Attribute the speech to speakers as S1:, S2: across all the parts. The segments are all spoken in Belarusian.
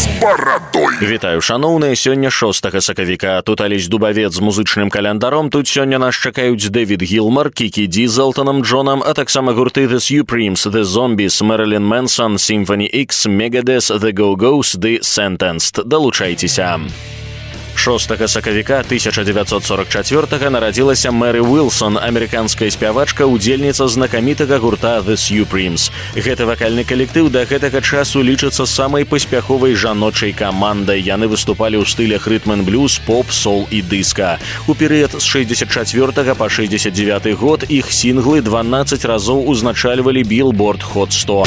S1: з барадой.
S2: Вітаю, шаноўныя, сёння 6 сакавіка. Тут Алесь Дубавец з музычным календаром. Тут сёння нас чакаюць Дэвід Гілмар, Кікі Ді з Элтоном Джонам, а таксама гурты The Supremes, The Zombies, Мэрилін Мэнсон, Symphony X, Megadeth, The Go-Go's, The Sentenced. Далучайцеся. 6 сакавіка 1944 нарадзілася Мэры Уилсон, амерыканская спявачка, удзельніца знакамітага гурта The Supremes. Гэты вакальны калектыў да гэтага часу лічыцца самай паспяховай жаночай камандай. Яны выступалі ў стылях рытм-н-блюз, поп, сол і дыска. У перыяд з 64 па 69 год іх сінглы 12 разоў узначальвалі Billboard Hot 100.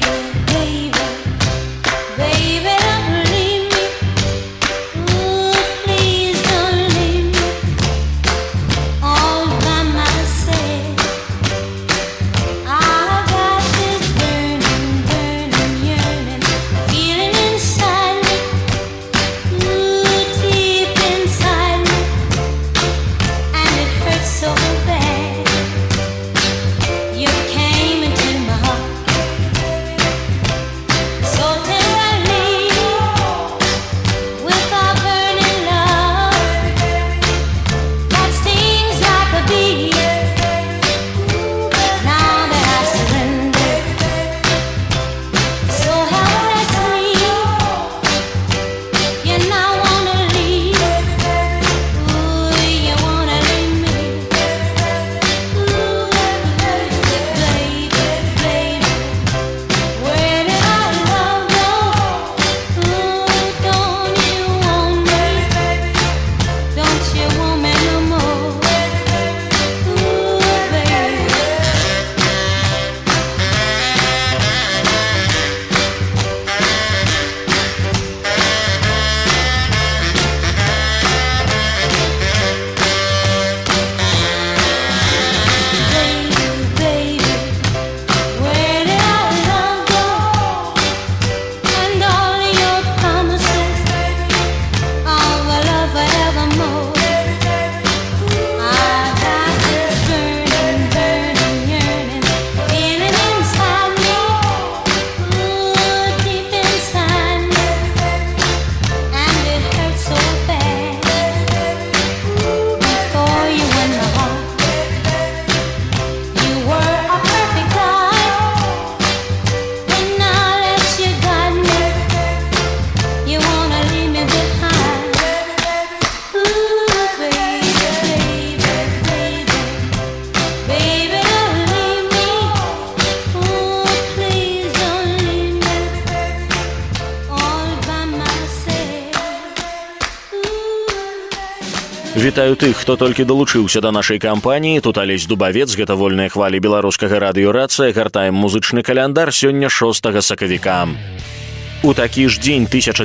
S2: Вітаю тых, хто толькі далучыўся да нашай кампаніі. Тут Алесь Дубавец, гэта вольныя хвалі беларускага радыёрацыя. Гартаем музычны каляндар сёння 6 сакавіка. У такі ж дзень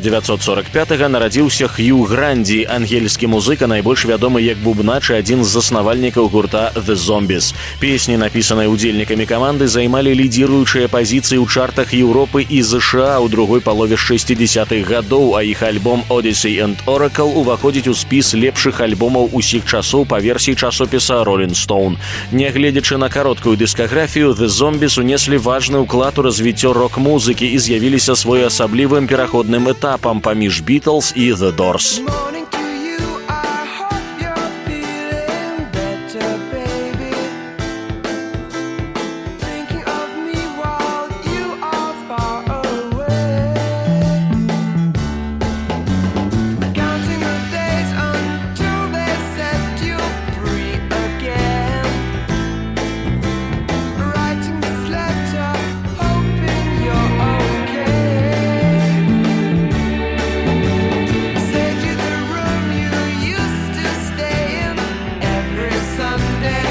S2: 1945 нарадзіўся Хью Гранді, ангельскі музыка, найбольш вядомы як бубнач і адзін з заснавальнікаў гурта The Zombies. Песні, напісаныя удзельнікамі каманды, займалі лідзіруючыя пазіцыі ў чартах Еўропы і ЗША ў другой палове 60-х гадоў, а іх альбом Odyssey and Oracle уваходзіць у спіс лепшых альбомаў усіх часоў па версіі часопіса Rolling Stone. Нягледзячы на кароткую дыскаграфію, The Zombies унеслі важны ўклад у развіццё рок-музыкі і з'явіліся своеасаблівым пераходным этапам паміж Beatles і The Doors.
S3: Sunday.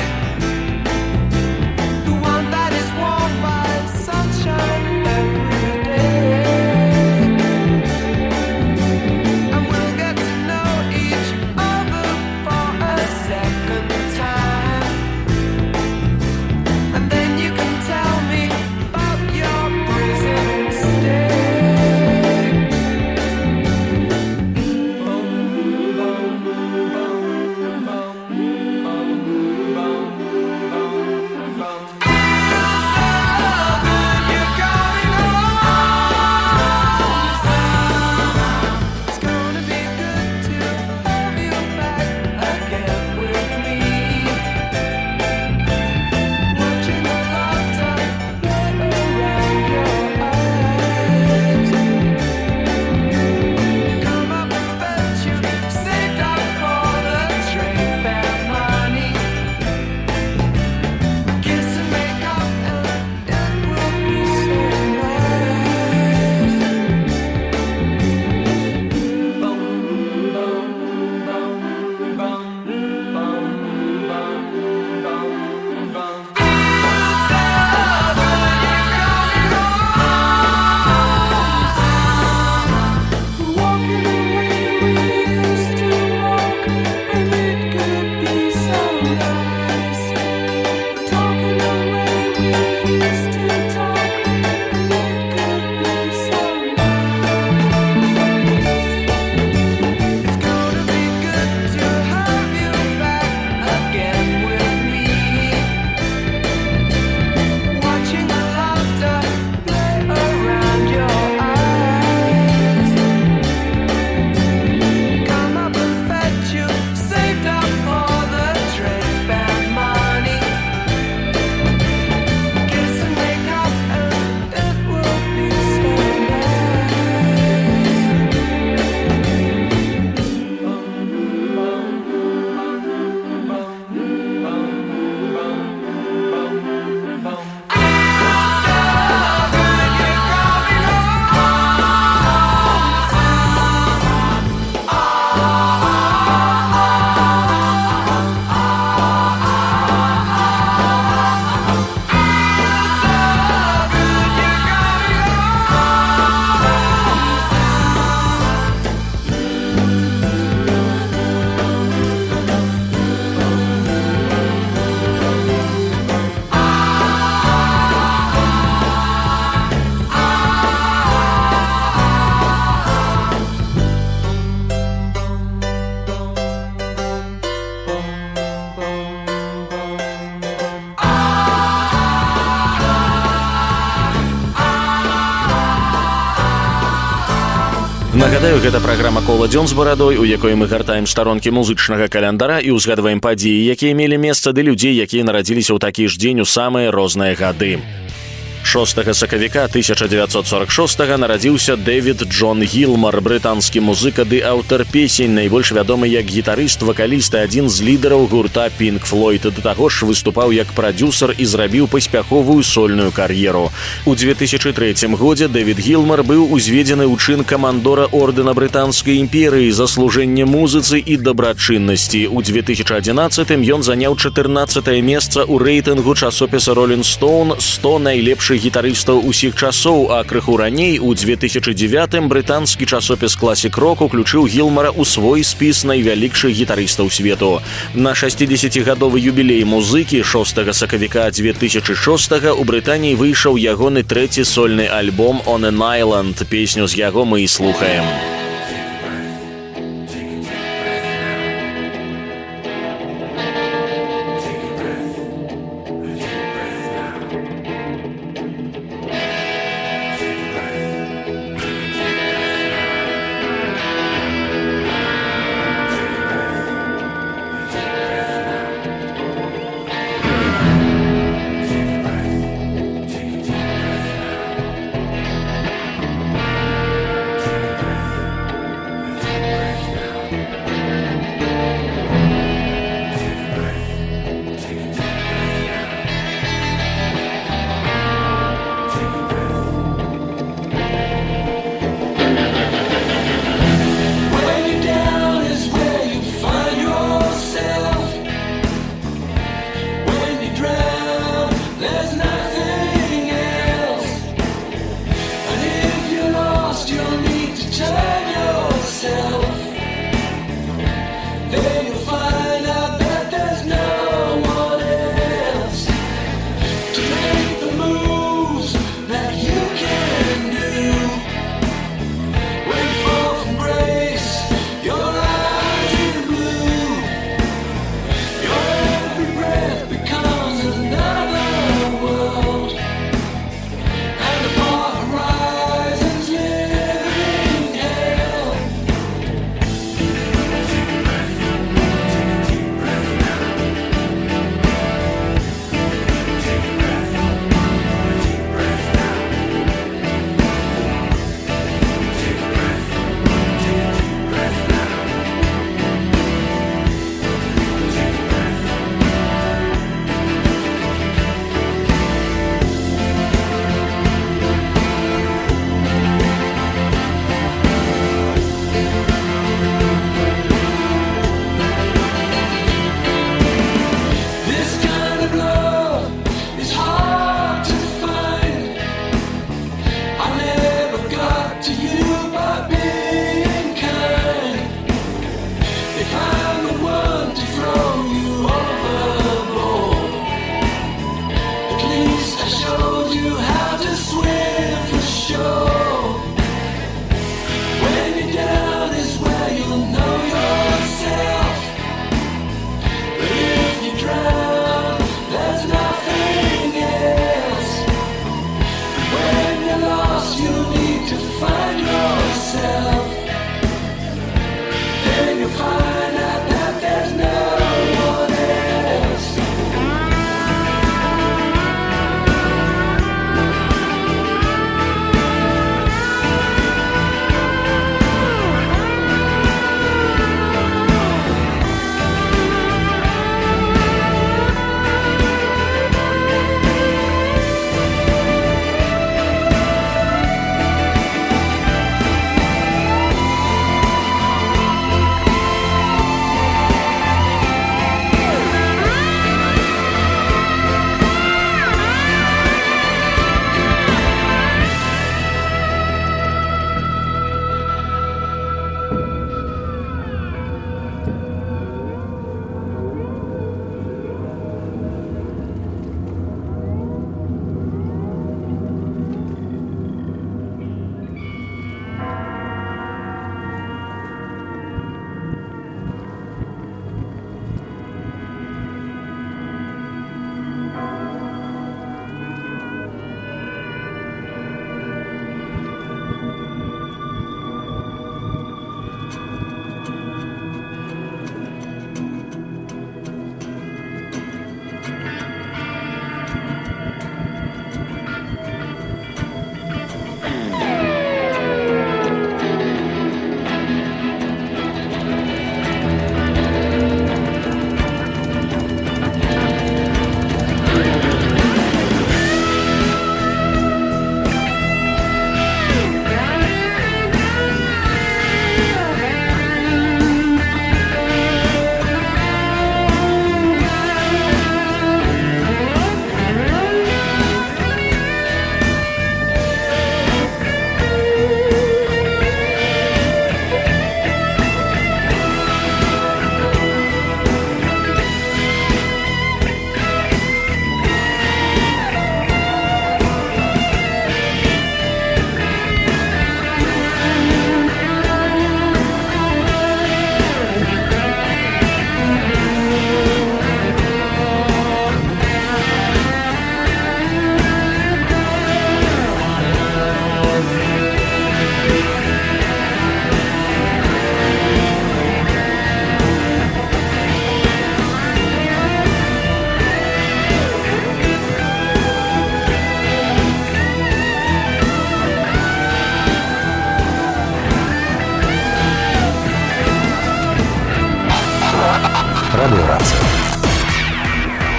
S2: Нагадаю, гэта праграма «Кола дзён з барадой», у якой мы гартаем старонкі музычнага календара і ўзгадваем падзеі, якія мелі месца, ды людзей, якія нарадзіліся ў такі ж дзень у самыя розныя гады. 6 сакавіка 1946 нарадзіўся Дэвід Джон Гілмар, брытанскі музыка ды аўтар песень, найбольш вядомы як гітарыст, вакаліст і адзін з лідараў гурта Pink Floyd. Да таго ж выступаў як прадзюсар і зрабіў паспяховую сольную кар'еру. У 2003 годзе Дэвід Гілмар быў узведзены ў чын камандора ордэна Брытанскай імперыі за служэнне музыцы і дабрачыннасці. У 2011 ён заняў 14е месца ў рэйтынгу часопіса Rolling Stone 100 найлепшых гітарыстаў усіх часоў, а крыху раней, у 2009 брытанскі часопіс Classic Rock уключыў Гілмара ў свой спіс найвялікшых гітарыстаў свету. На 60-гадовы юбілей музыкі 6 сакавіка 2006 у Брытаніі выйшаў ягоны трэці сольны альбом «On an Island». Песню з яго мы і слухаем.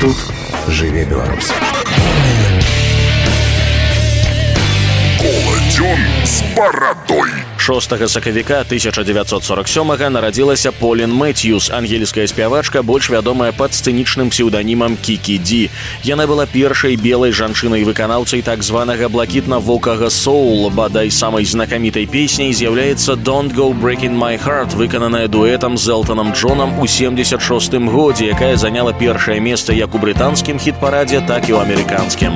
S1: Тут жыве Беларусь.
S3: Коладзён з барадой.
S2: 6 сакавіка 1947 нарадзілася Полін Мэтьюс, ангельская спявачка, больш вядомая пад сцэнічным псеўданімам Кікі Ді. Яна была першай белай жанчынай-выканаўцай так званага блакітна-вокага соул. Бадай самай знакамітай песняй з'яўляецца «Don't Go Breaking My Heart», выкананая дуэтам з Элтонам Джонам у 76-м годзе, якая заняла першае месца як у брытанскім хіт-парадзе, так і ў амерыканскім.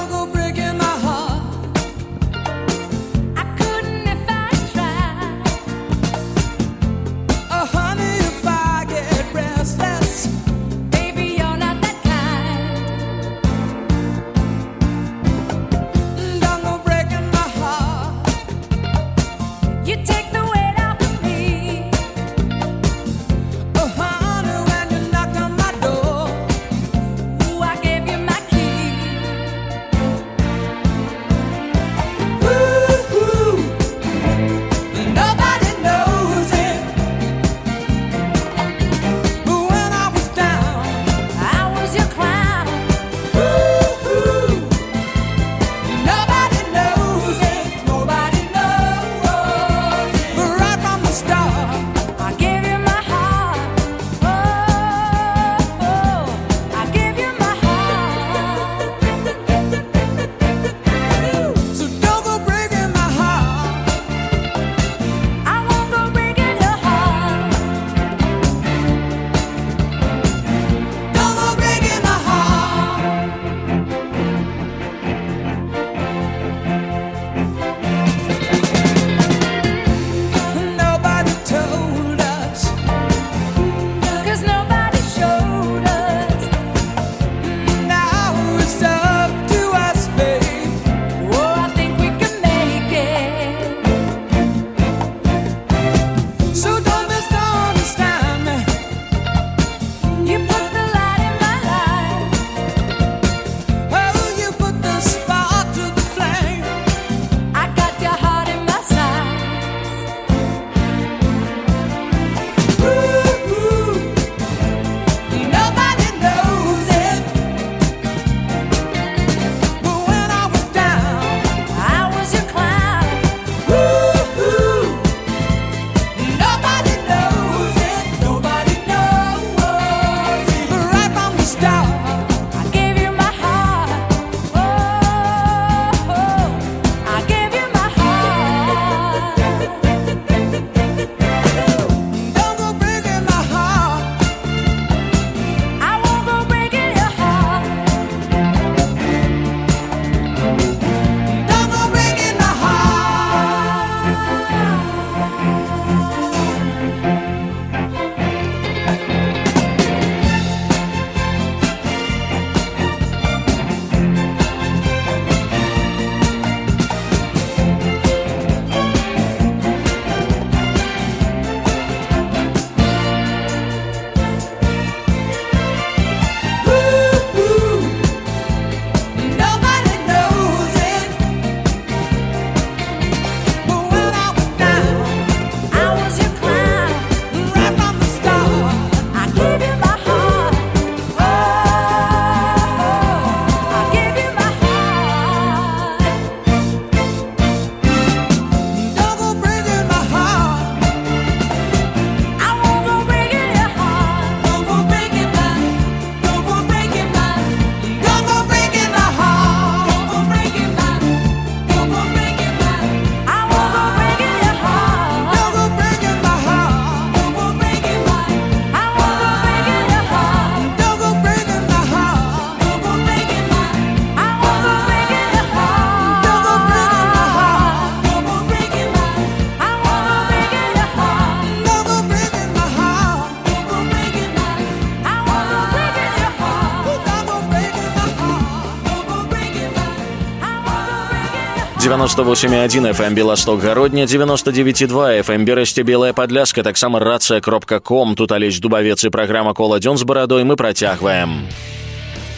S2: «98,1 FM Белосток Гародня», 99,2 FM Берасце Белая Падляска, таксама рация.ком. Тут Алесь Дубавец і праграма «Коладзён з барадой» мы працягваем.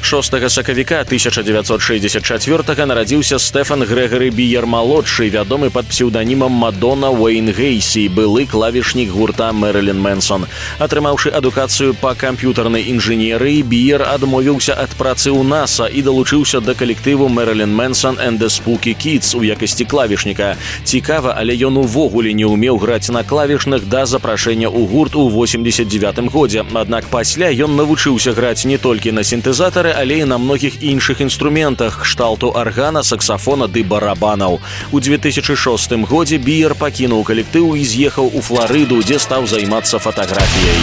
S2: 6 сакавіка 1964 нарадзіўся Стэфан Грэгары Біер-малодшы, вядомы пад псеўданімам Мадонна Уэйн Гейсі, былы клавішнік гурта Мэрылін Мэнсон. Атрымаўшы адукацыю па камп'ютарнай інжынерыі, Біер адмовіўся ад працы ў НАСА і далучыўся да калектыву Мэрылін Мэнсон and the Spooky Kids у якасці клавішніка. Цікава, але ён увогуле не ўмеў граць на клавішных да запрашэння ў гурт у 89 годзе. Аднак пасля ён навучыўся граць не толькі на сінтэзатары, але і на многіх іншых інструментах кшталту аргана, саксафона ды барабанаў. У 2006 годзе Біер пакінуў калектыў і з'ехаў у Фларыду, дзе стаў займацца фатаграфіяй.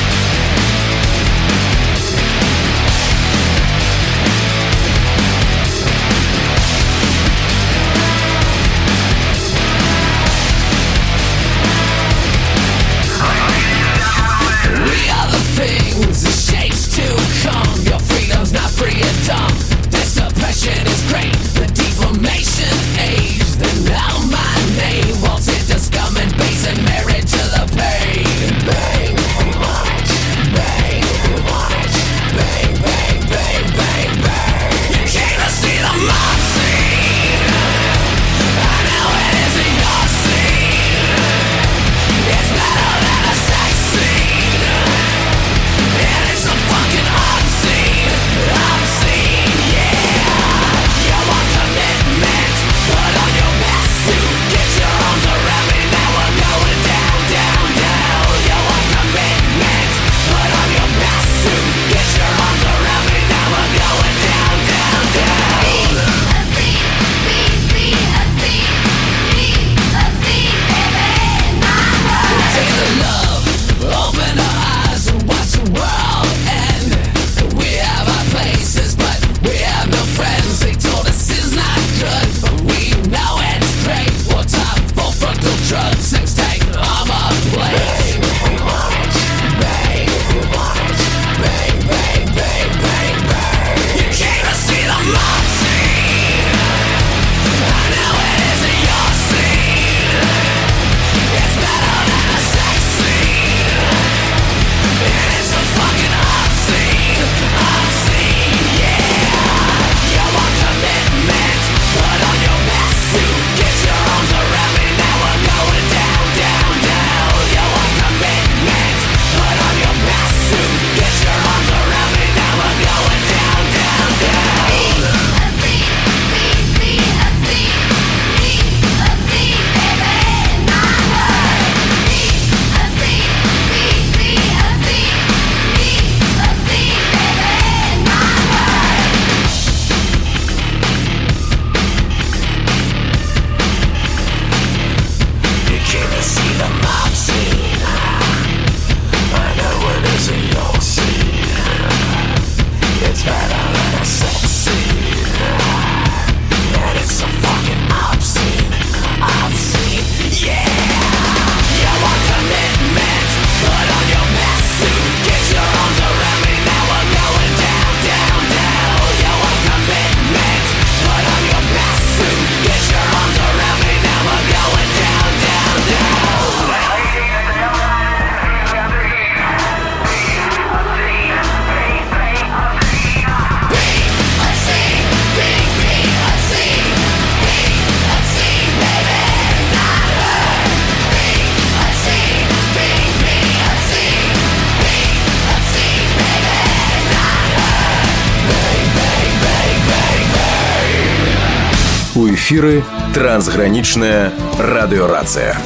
S1: У эфіры трансгранічная радыёрацыя.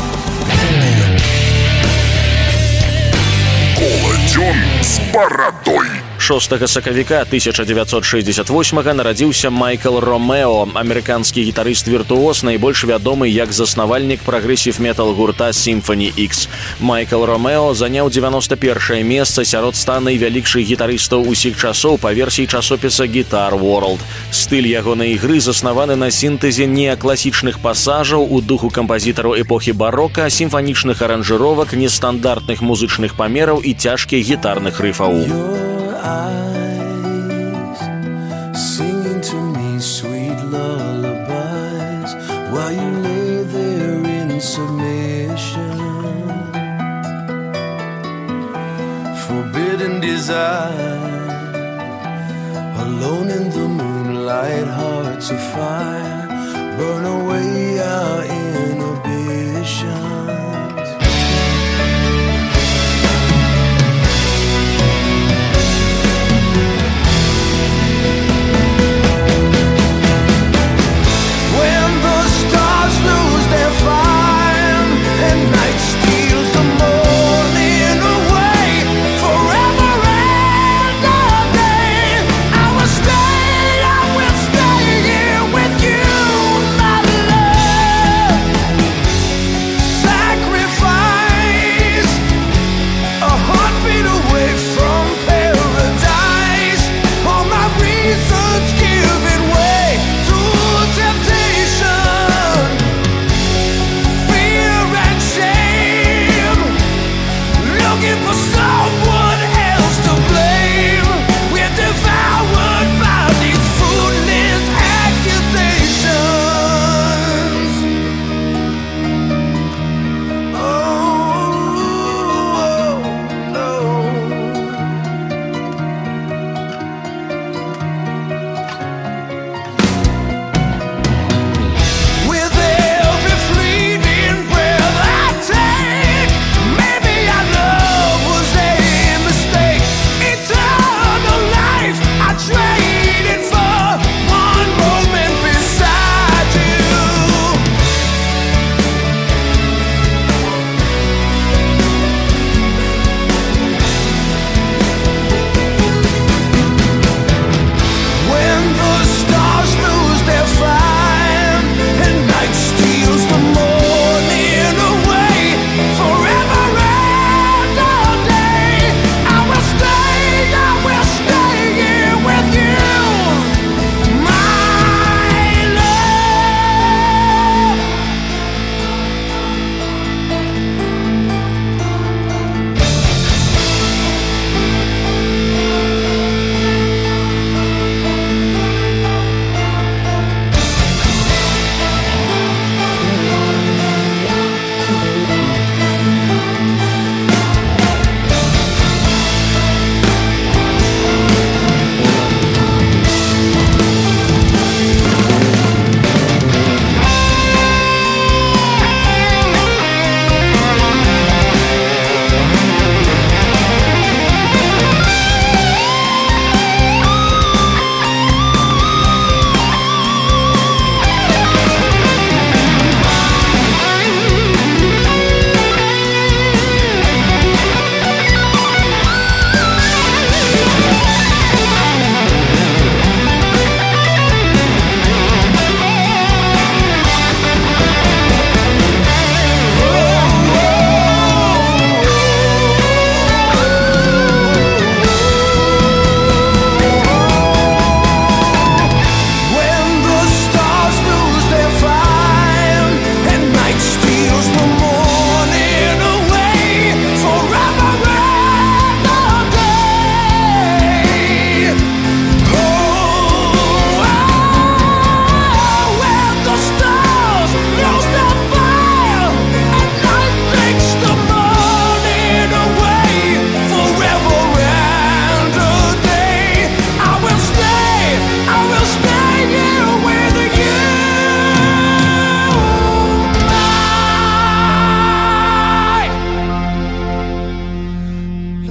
S3: Коладзён з барадой.
S2: 6 сакавіка 1968 нарадзіўся Майкл Ромео, амерыканскі гітарыст-віртуоз, найбольш вядомы як заснавальнік прагрэсів-метал гурта Symphony X. Майкл Ромео заняў 91-е месца сярод 100 найвялікшых гітарыстаў усіх часоў па версіі часопіса Guitar World. Стыль ягонай ігры заснаваны на сінтэзе неакласічных пасажаў у духу кампазітараў эпохі барока, сімфанічных аранжыровак, нестандартных музычных памераў і цяжкіх гітарных рыфаў.
S4: Eyes singing to me sweet lullabies while you lay there in submission. Forbidden desire, a alone in the moonlight, hearts afire, burn away our inhibitions. When the stars lose their fire and night steals the morning away, forever and a day, I will stay here with you, my love. Sacrifice, a heartbeat away from paradise. All my reasons giving way to temptation, fear and shame, looking for someone else to blame. We're devoured by these fruitless accusations. Oh, no. With every fleeting breath I take, maybe our love was a mistake. Eternal life I traded for one moment beside you. When the stars lose their fire and night steals the morning away, forever and a day, I will stay here with you, my love. When the stars lose their fire and night steals the morning away, forever and a day. When the stars lose their fire and night takes the morning away, forever and a day, I will stay here with you, my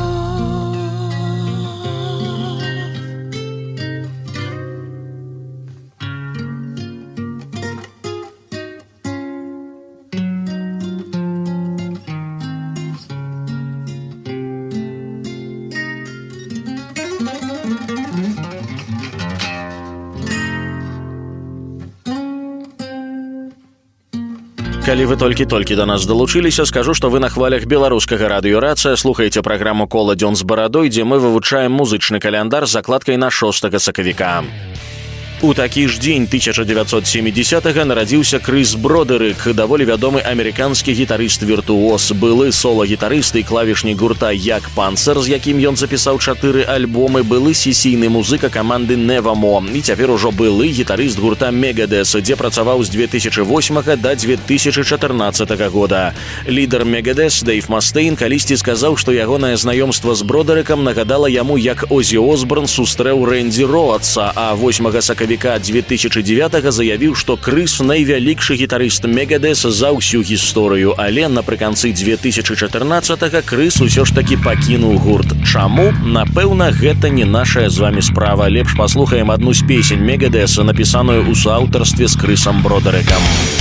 S2: Калі вы толькі-толькі да нас далучыліся, скажу, што вы на хвалях беларускага радыёрацыя слухаеце праграму «Кола дзён з барадой», дзе мы вывучаем музычны каляндар з закладкай на 6 сакавіка. У такі ж дзень 1970-га нарадзіўся Крыс Бродерык, даволі вядомы амерыканскі гітарыст-віртуоз, былы сола-гітарыст і клавішнік гурта Як Панцер, з якім ён запісаў 4 альбомы, былы сесійны музыка каманды Невамо і цяпер ужо былы гітарыст гурта Мегадэс, дзе працаваў з 2008 да 2014 года. Лідар Мегадэс Дэйв Мастейн калісьці сказаў, што ягонае знаёмства з Бродерыкам нагадала яму, як Озі Осборн сустрэў Рэнді Роадса, а 8 сакавіка 2009 заявіў, што Крыс найвялікшы гітарыст Мегадэс за ўсю гісторыю, але напрыканцы 2014 Крыс усё ж такі пакінуў гурт. Чаму? Напэўна, гэта не нашая з вамі справа. Лепш паслухаем адну з песень Мегадэса, напісаную ў суаўтарстве з Крысам Бродерыкам.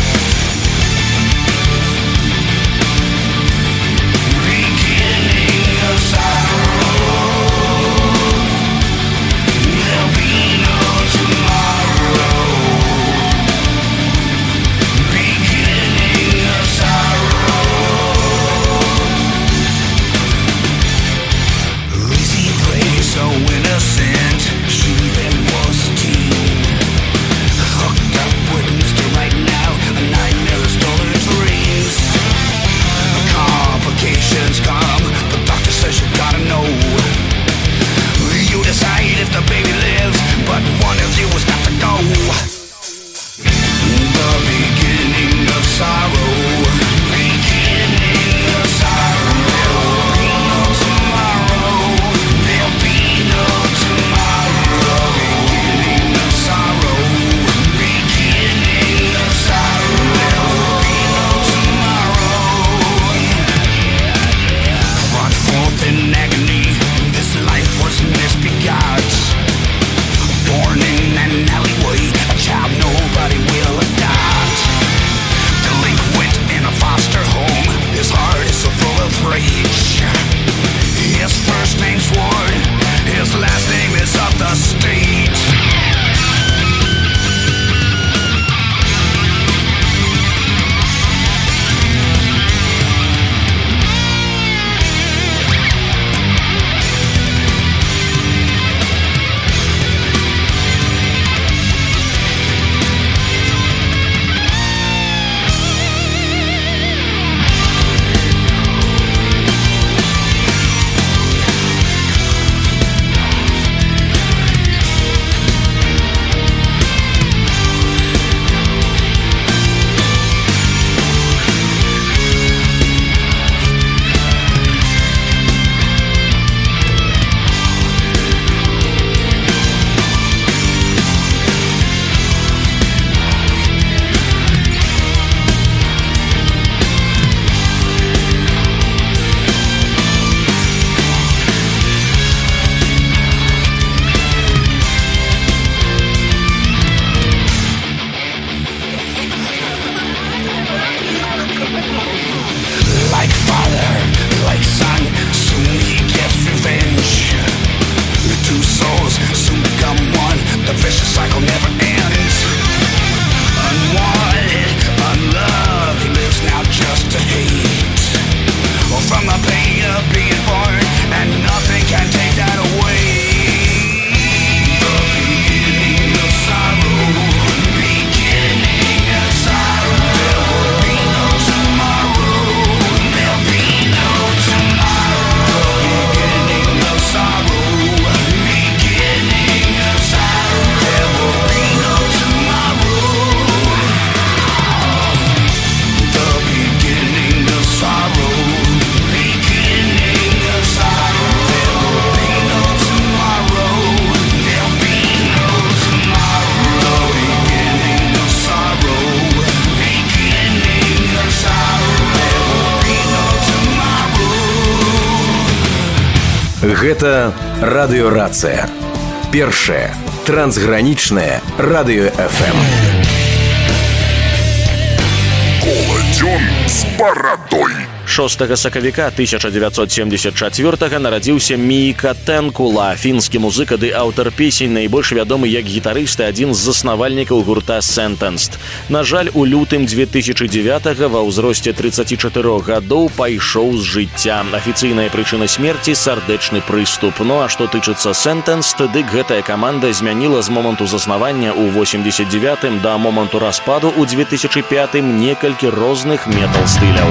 S1: Гэта радыёрацыя. Першае трансгранічнае радыё FM.
S3: Коладзён з барадой.
S2: 6 сакавіка 1974 нарадзіўся Міка Тэнкула, фінскі музыка ды аўтар песень, найбольш вядомы як гітарыст і адзін з заснавальнікаў гурта Sentenced. На жаль, у лютым 2009 ва ўзросце 34 гадоў пайшоў з жыцця. Афіцыйная прычына смерці – сардэчны прыступ. Ну а што тычыцца Sentenced, дык гэтая каманда змяніла з моманту заснавання ў 89-м да моманту распаду ў 2005-м некалькі розных метал-стыляў.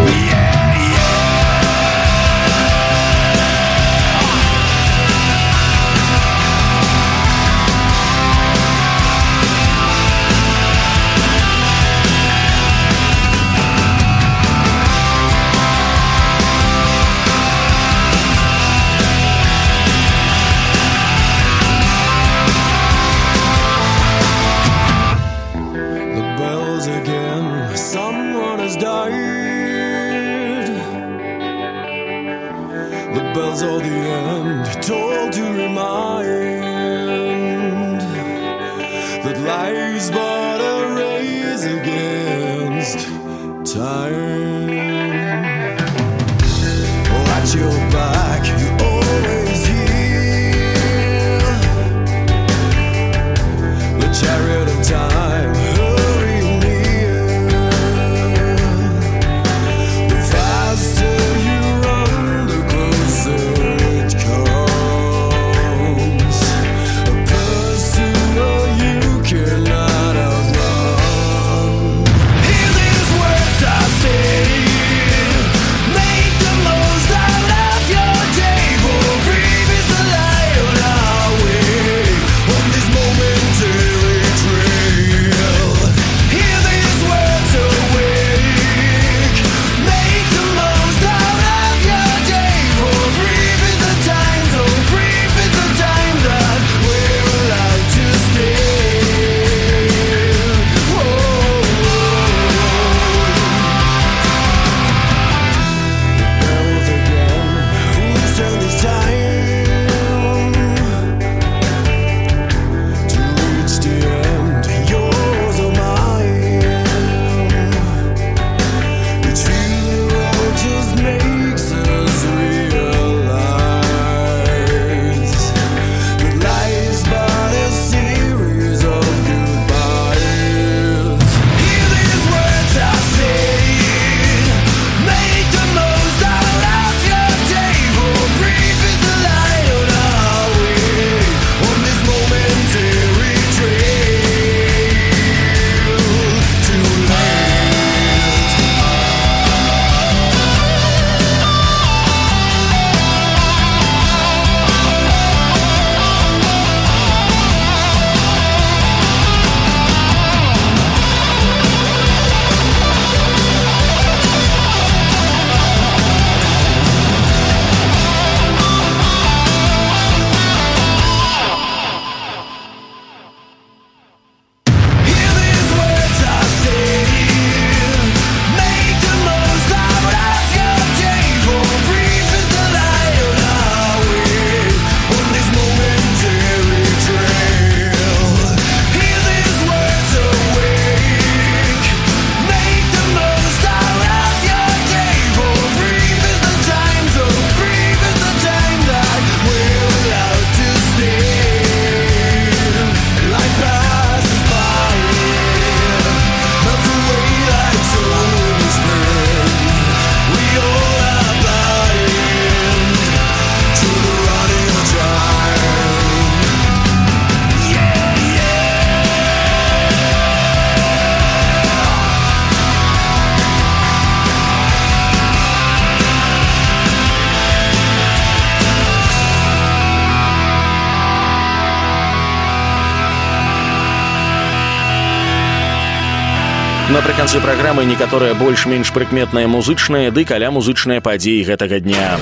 S2: Напрыканцы праграмы некаторыя больш-менш прыкметныя музычныя ды каля музычныя падзеі гэтага дня.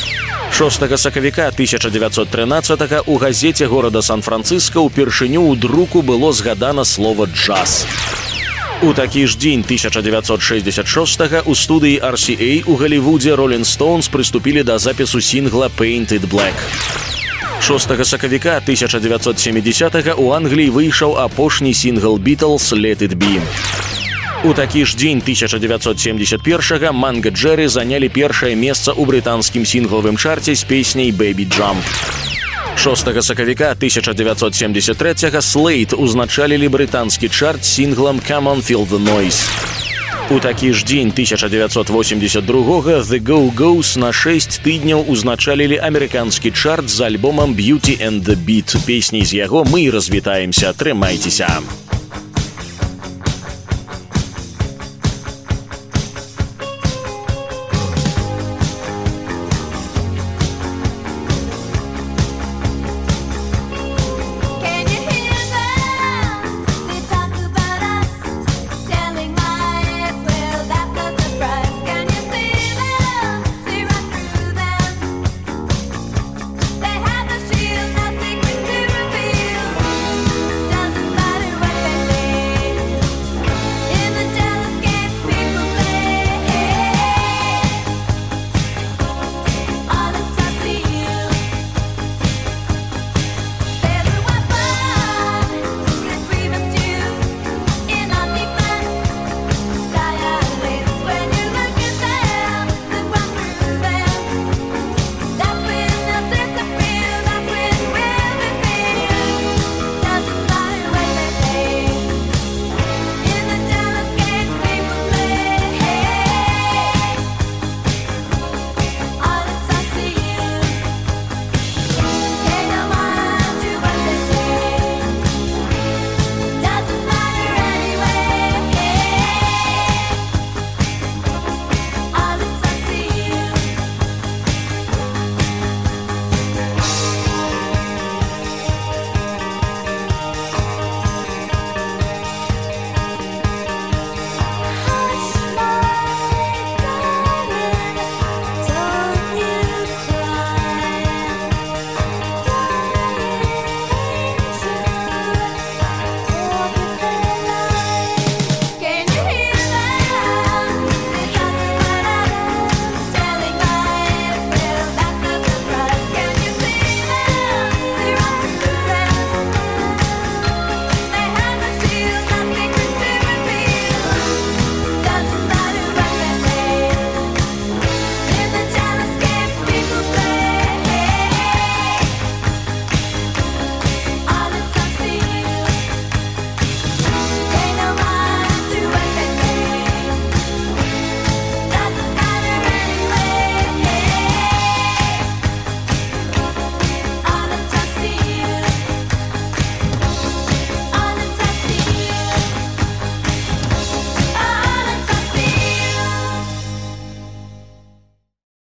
S2: 6 сакавіка 1913 у газеце горада Сан-Францыска ўпершыню ў друку было згадана слова «джаз». У такі ж дзень 1966 у студыі RCA у Галівудзе Rolling Stones прыступілі да запісу сінгла «Painted Black». 6 сакавіка 1970 у Англіі выйшаў апошні сінгл Beatles «Let It Be». У такі ж дзень 1971-га Манга Джерри занялі першае месца ў брытанскім сінглавым чарце з песняй «Baby Jump». 6 сакавіка 1973-га Slade узначалілі брытанскі чарт сінглам «Come on, feel the noise». У такі ж дзень 1982-га The Go-Go's на 6 тыдняў узначалілі амерыканскі чарт з альбомам «Beauty and the Beat». Песняй з яго мы і развітаемся. Трымайцеся!